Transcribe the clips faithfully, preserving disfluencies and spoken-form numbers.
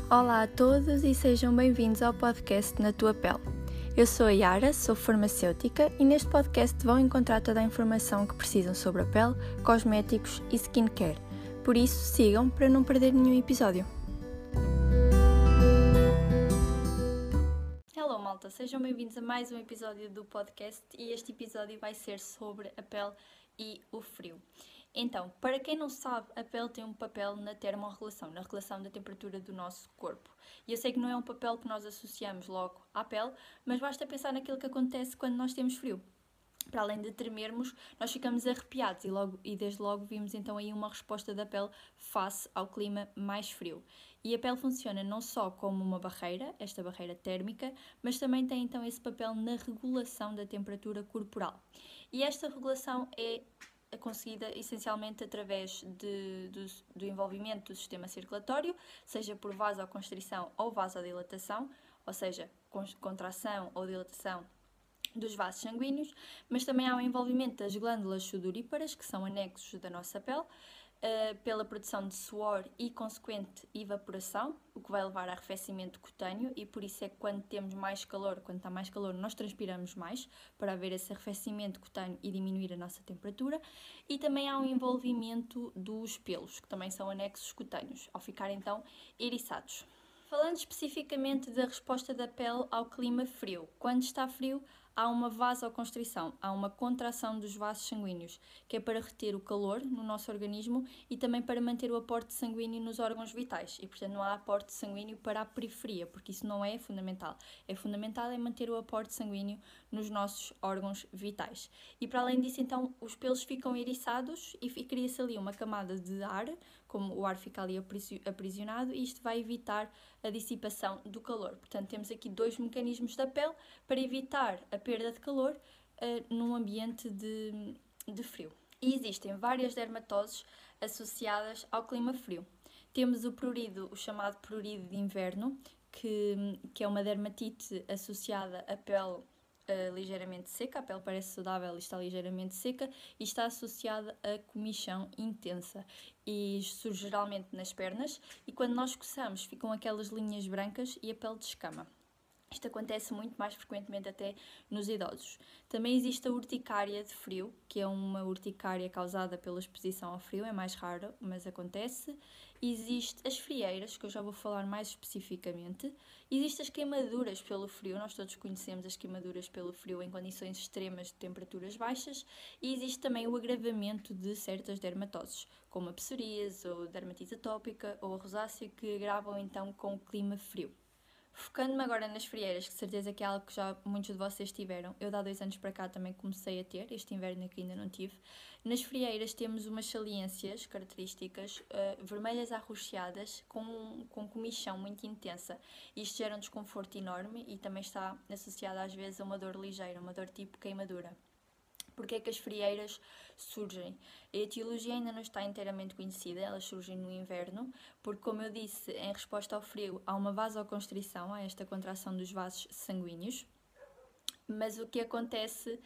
Olá a todos e sejam bem-vindos ao podcast Na Tua Pele. Eu sou a Yara, sou farmacêutica e neste podcast vão encontrar toda a informação que precisam sobre a pele, cosméticos e skincare. Por isso, sigam para não perder nenhum episódio. Hello malta, sejam bem-vindos a mais um episódio do podcast e este episódio vai ser sobre a pele e o frio. Então, para quem não sabe, a pele tem um papel na termorregulação, na regulação da temperatura do nosso corpo. E eu sei que não é um papel que nós associamos logo à pele, mas basta pensar naquilo que acontece quando nós temos frio. Para além de tremermos, nós ficamos arrepiados e, logo, e desde logo vimos então aí uma resposta da pele face ao clima mais frio. E a pele funciona não só como uma barreira, esta barreira térmica, mas também tem então esse papel na regulação da temperatura corporal. E esta regulação é conseguida essencialmente através de, do, do envolvimento do sistema circulatório, seja por vasoconstrição ou vasodilatação, ou seja, contração ou dilatação dos vasos sanguíneos, mas também há o envolvimento das glândulas sudoríparas, que são anexos da nossa pele, uh, pela produção de suor e consequente evaporação, o que vai levar a arrefecimento cutâneo, e por isso é que quando temos mais calor, quando está mais calor, nós transpiramos mais, para haver esse arrefecimento cutâneo e diminuir a nossa temperatura, e também há um envolvimento dos pelos, que também são anexos cutâneos, ao ficar então eriçados. Falando especificamente da resposta da pele ao clima frio, quando está frio, há uma vasoconstrição, há uma contração dos vasos sanguíneos, que é para reter o calor no nosso organismo e também para manter o aporte sanguíneo nos órgãos vitais. E, portanto, não há aporte sanguíneo para a periferia, porque isso não é fundamental. É fundamental é manter o aporte sanguíneo nos nossos órgãos vitais. E, para além disso, então, os pelos ficam eriçados e cria-se ali uma camada de ar, como o ar fica ali aprisionado, e isto vai evitar a dissipação do calor. Portanto, temos aqui dois mecanismos da pele para evitar a perda de calor uh, num ambiente de, de frio. E existem várias dermatoses associadas ao clima frio. Temos o prurido, o chamado prurido de inverno, que, que é uma dermatite associada à pele Uh, ligeiramente seca, a pele parece saudável e está ligeiramente seca, e está associada a comichão intensa e surge geralmente nas pernas, e quando nós coçamos ficam aquelas linhas brancas e a pele descama. Isto acontece muito mais frequentemente até nos idosos. Também existe a urticária de frio, que é uma urticária causada pela exposição ao frio, é mais raro, mas acontece. Existem as frieiras, que eu já vou falar mais especificamente. Existem as queimaduras pelo frio, nós todos conhecemos as queimaduras pelo frio em condições extremas de temperaturas baixas. E existe também o agravamento de certas dermatoses, como a psoríase, ou dermatite atópica, ou a rosácea, que agravam então com o clima frio. Focando-me agora nas frieiras, que certeza que é algo que já muitos de vocês tiveram, eu de há dois anos para cá também comecei a ter, este inverno aqui ainda não tive. Nas frieiras temos umas saliências características uh, vermelhas arroxeadas com, com comichão muito intensa. Isto gera um desconforto enorme e também está associado às vezes a uma dor ligeira, uma dor tipo queimadura. Porque é que as frieiras surgem? A etiologia ainda não está inteiramente conhecida, elas surgem no inverno, porque, como eu disse, em resposta ao frio há uma vasoconstrição, há esta contração dos vasos sanguíneos, mas o que acontece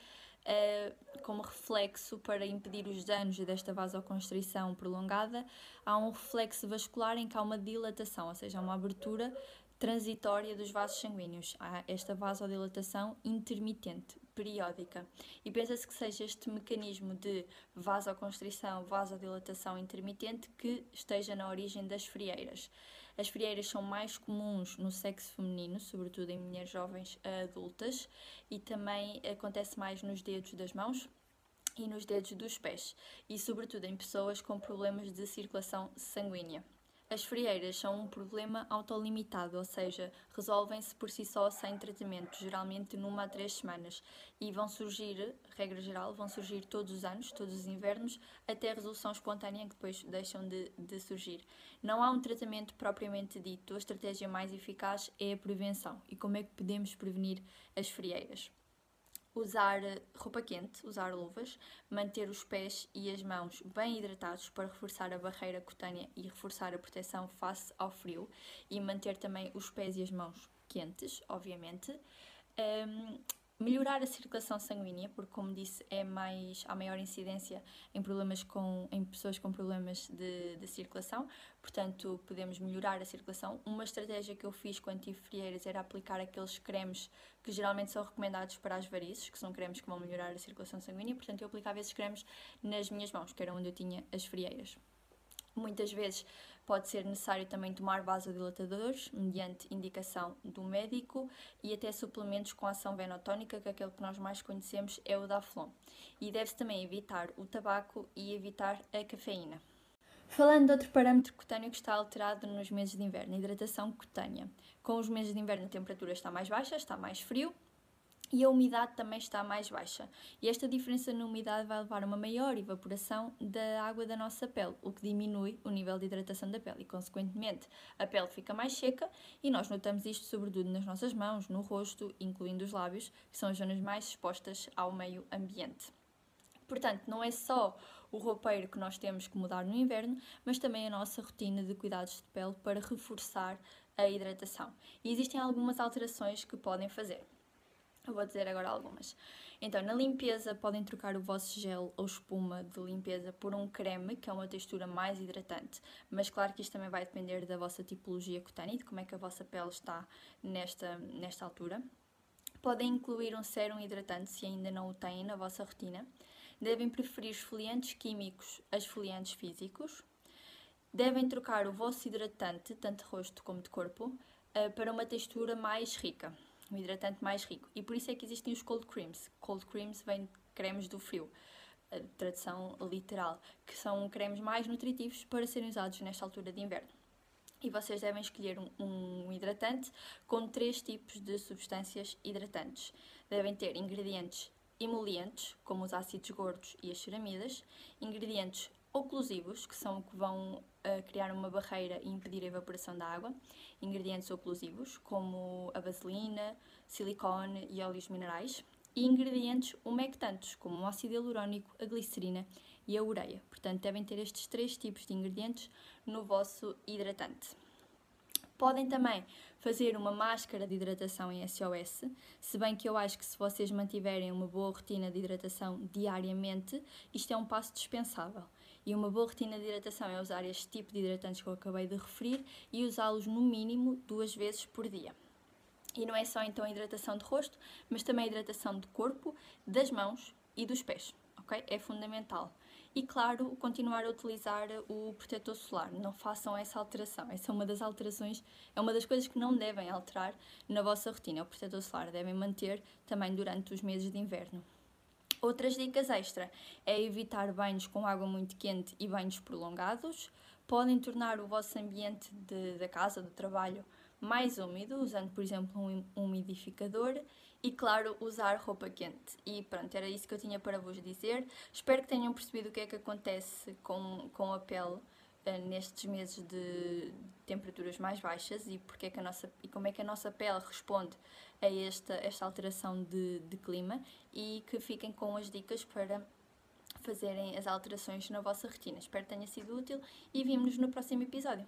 uh, como reflexo para impedir os danos desta vasoconstrição prolongada, há um reflexo vascular em que há uma dilatação, ou seja, há uma abertura transitória dos vasos sanguíneos. Há esta vasodilatação intermitente, periódica. E pensa-se que seja este mecanismo de vasoconstrição, vasodilatação intermitente que esteja na origem das frieiras. As frieiras são mais comuns no sexo feminino, sobretudo em mulheres jovens adultas, e também acontece mais nos dedos das mãos e nos dedos dos pés, e sobretudo em pessoas com problemas de circulação sanguínea. As frieiras são um problema autolimitado, ou seja, resolvem-se por si só sem tratamento, geralmente numa a três semanas, e vão surgir, regra geral, vão surgir todos os anos, todos os invernos, até a resolução espontânea, que depois deixam de, de surgir. Não há um tratamento propriamente dito, a estratégia mais eficaz é a prevenção. E como é que podemos prevenir as frieiras? Usar roupa quente, usar luvas, manter os pés e as mãos bem hidratados para reforçar a barreira cutânea e reforçar a proteção face ao frio, e manter também os pés e as mãos quentes, obviamente. Um, melhorar a circulação sanguínea, porque, como disse, é mais, há maior incidência em, problemas com, em pessoas com problemas de, de circulação, portanto, podemos melhorar a circulação. Uma estratégia que eu fiz quando tive frieiras era aplicar aqueles cremes que geralmente são recomendados para as varizes, que são cremes que vão melhorar a circulação sanguínea, portanto, eu aplicava esses cremes nas minhas mãos, que era onde eu tinha as frieiras. Muitas vezes pode ser necessário também tomar vasodilatadores, mediante indicação do médico, e até suplementos com ação venotónica, que aquele que nós mais conhecemos é o Daflon. E deve-se também evitar o tabaco e evitar a cafeína. Falando de outro parâmetro cutâneo que está alterado nos meses de inverno, a hidratação cutânea. Com os meses de inverno a temperatura está mais baixa, está mais frio, e a umidade também está mais baixa. E esta diferença na umidade vai levar a uma maior evaporação da água da nossa pele, o que diminui o nível de hidratação da pele e, consequentemente, a pele fica mais seca e nós notamos isto sobretudo nas nossas mãos, no rosto, incluindo os lábios, que são as zonas mais expostas ao meio ambiente. Portanto, não é só o roupeiro que nós temos que mudar no inverno, mas também a nossa rotina de cuidados de pele para reforçar a hidratação. E existem algumas alterações que podem fazer. Eu vou dizer agora algumas. Então, na limpeza, podem trocar o vosso gel ou espuma de limpeza por um creme, que é uma textura mais hidratante. Mas claro que isto também vai depender da vossa tipologia cutânea e de como é que a vossa pele está nesta, nesta altura. Podem incluir um sérum hidratante, se ainda não o têm na vossa rotina. Devem preferir esfoliantes químicos a esfoliantes físicos. Devem trocar o vosso hidratante, tanto de rosto como de corpo, para uma textura mais rica. Um hidratante mais rico. E por isso é que existem os cold creams. Cold creams vêm de cremes do frio, a tradução literal, que são cremes mais nutritivos para serem usados nesta altura de inverno. E vocês devem escolher um, um hidratante com três tipos de substâncias hidratantes. Devem ter ingredientes emolientes, como os ácidos gordos e as ceramidas, ingredientes oclusivos, que são o que vão uh, criar uma barreira e impedir a evaporação da água, ingredientes oclusivos, como a vaselina, silicone e óleos minerais, e ingredientes umectantes, como o ácido hialurónico, a glicerina e a ureia. Portanto, devem ter estes três tipos de ingredientes no vosso hidratante. Podem também fazer uma máscara de hidratação em S O S, se bem que eu acho que se vocês mantiverem uma boa rotina de hidratação diariamente, isto é um passo dispensável. E uma boa rotina de hidratação é usar este tipo de hidratantes que eu acabei de referir e usá-los no mínimo duas vezes por dia. E não é só então a hidratação de rosto, mas também a hidratação de corpo, das mãos e dos pés, ok? É fundamental. E claro, continuar a utilizar o protetor solar. Não façam essa alteração. Essa é uma das alterações, é uma das coisas que não devem alterar na vossa rotina. O protetor solar devem manter também durante os meses de inverno. Outras dicas extra é evitar banhos com água muito quente e banhos prolongados. Podem tornar o vosso ambiente de, da casa, do trabalho, mais úmido, usando, por exemplo, um umidificador. E, claro, usar roupa quente. E pronto, era isso que eu tinha para vos dizer. Espero que tenham percebido o que é que acontece com, com a pele uh, nestes meses de temperaturas mais baixas e, porque é que a nossa, e como é que a nossa pele responde a esta, esta alteração de, de clima, e que fiquem com as dicas para fazerem as alterações na vossa rotina. Espero que tenha sido útil e vemo-nos no próximo episódio.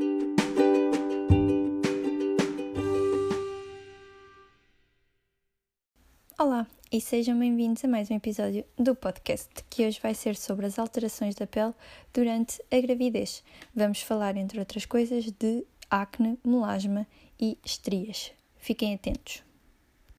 Olá e sejam bem-vindos a mais um episódio do podcast, que hoje vai ser sobre as alterações da pele durante a gravidez. Vamos falar, entre outras coisas, de acne, melasma e estrias. Fiquem atentos.